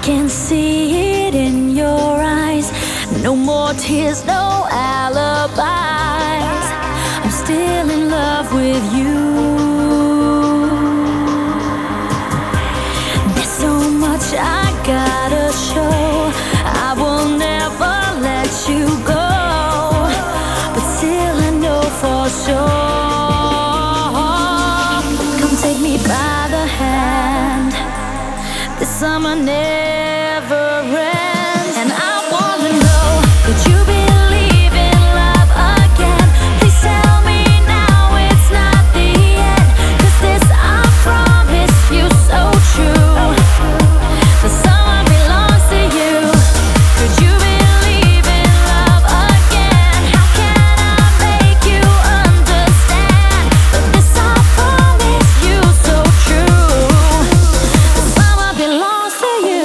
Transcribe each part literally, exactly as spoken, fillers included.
can see it in your eyes. No more tears, no alibis. I'm still in love with you. There's so much I gotta show. I will never let you go, but still I know for sure. Come take me by the hand. This summer never ends, and I wanna know, could you believe in love again? Please tell me now it's not the end, 'cause this I promise you so true. The summer belongs to you. Could you believe in love again? How can I make you understand? But this I promise you so true. The summer belongs to you.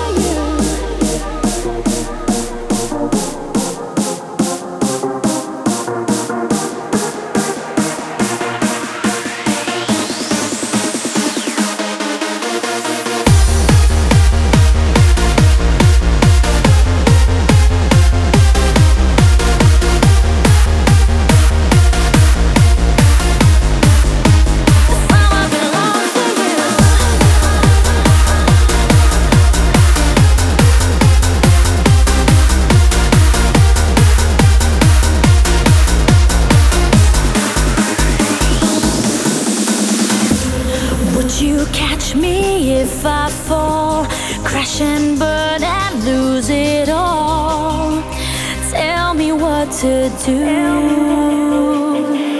Would you catch me if I fall, crash and burn and lose it all? Tell me what to do.